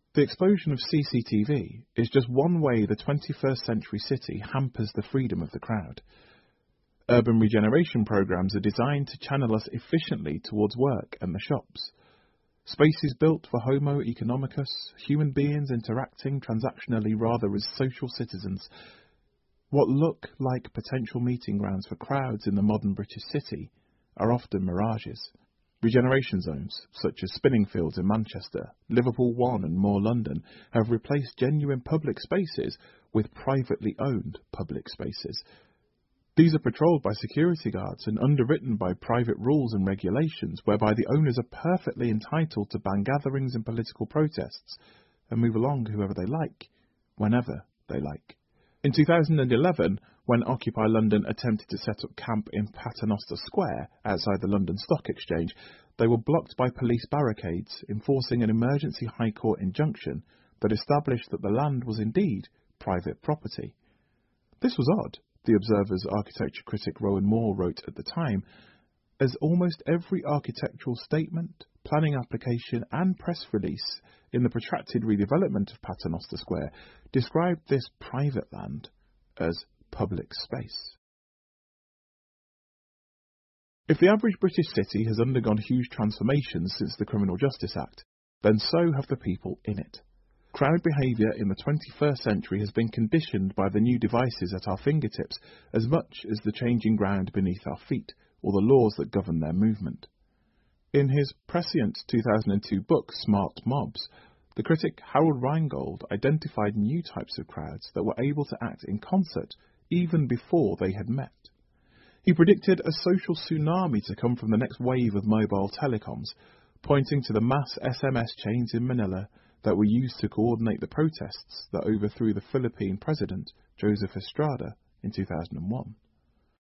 The explosion of CCTV is just one way the 21st century city hampers the freedom of the crowd. Urban regeneration programs are designed to channel us efficiently towards work and the shops. Spaces built for Homo economicus, human beings interacting transactionally rather as social citizens. What look like potential meeting grounds for crowds in the modern British city are often mirages. Regeneration zones, such as Spinningfields in Manchester, Liverpool One and More London, have replaced genuine public spaces with privately owned public spaces. These are patrolled by security guards and underwritten by private rules and regulations whereby the owners are perfectly entitled to ban gatherings and political protests and move along whoever they like, whenever they like. In 2011, when Occupy London attempted to set up camp in Paternoster Square outside the London Stock Exchange, they were blocked by police barricades, enforcing an emergency High Court injunction that established that the land was indeed private property. This was odd, the Observer's architecture critic Rowan Moore wrote at the time, as almost every architectural statement, planning application and press release in the protracted redevelopment of Paternoster Square described this private land as public space. If the average British city has undergone huge transformations since the Criminal Justice Act, then so have the people in it. Crowd behaviour in the 21st century has been conditioned by the new devices at our fingertips as much as the changing ground beneath our feet or the laws that govern their movement. In his prescient 2002 book Smart Mobs, the critic Harold Reingold identified new types of crowds that were able to act in concert even before they had met. He predicted a social tsunami to come from the next wave of mobile telecoms, pointing to the mass SMS chains in Manila that were used to coordinate the protests that overthrew the Philippine president, Joseph Estrada, in 2001.